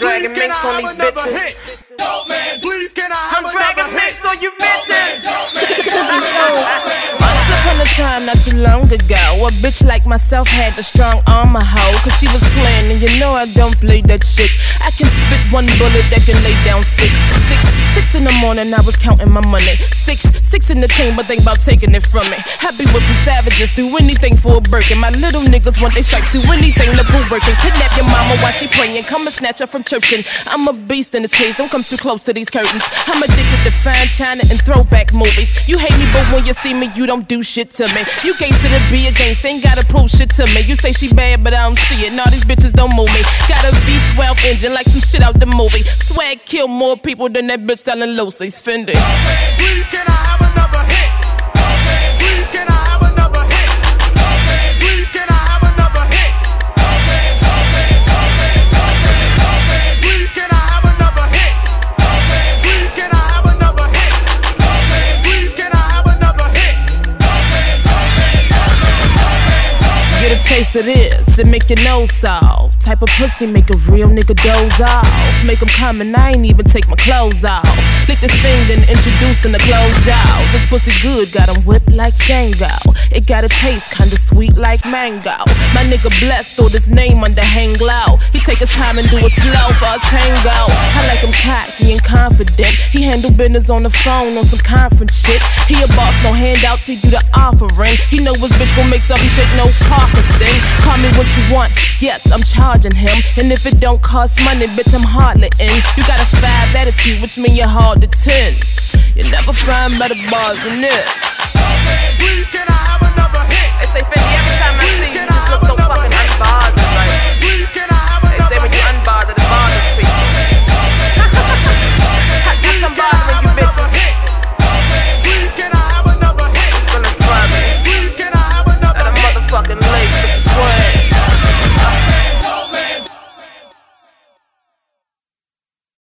dragging minks on these bitches. I'm dragging minks on you bitches. Once upon a time, not too long ago, a bitch like myself had a strong arm, a hoe. Cause she was playing, and you know I don't play that shit. I can spit one bullet that can lay down six in the morning, I was counting my money. Six in the chamber, think about taking it from me. Happy with some savages, do anything for a Birkin. My little niggas want they stripes, do anything to pull working. Kidnap your mama while she praying, come and snatch her from churchin'. I'm a beast in this cage, don't come too close to these curtains. I'm addicted to fine china and throwback movies. You hate me, but when you see me, you don't do shit to me. You gangsta to be against, ain't gotta prove shit to me. You say she bad, but I don't see it. Nah, these bitches don't move me. Got a V12 engine like some shit out the movie. Swag kill more people than that bitch selling Lucy's Fendi. Please can I have another hit? Please can I have another hit? Please can I have another hit? Please can I have another hit? Please can I have another hit? Please can I have another hit? Get a taste of this and make your nose soft. Type of pussy make a real nigga doze off. Make him come and I ain't even take my clothes off. Lick this finger and introduced in the closed jaws. This pussy good, got him whipped like Django. It got a taste kinda sweet like mango. My nigga blessed, throw his name under hang low. He take his time and do it slow for his pain go. I like him cocky and confident. He handle business on the phone on some conference shit. He a boss, no handouts, he do the offering. He know his bitch gon' make something shake, no Parkinson. Call me what you want, yes, I'm charging him. And if it don't cost money, bitch, I'm hardly in. You got a 5 attitude, which mean you're hard to 10. You never find better bars than this. Please can I have another hit? They say 50 every time I see you.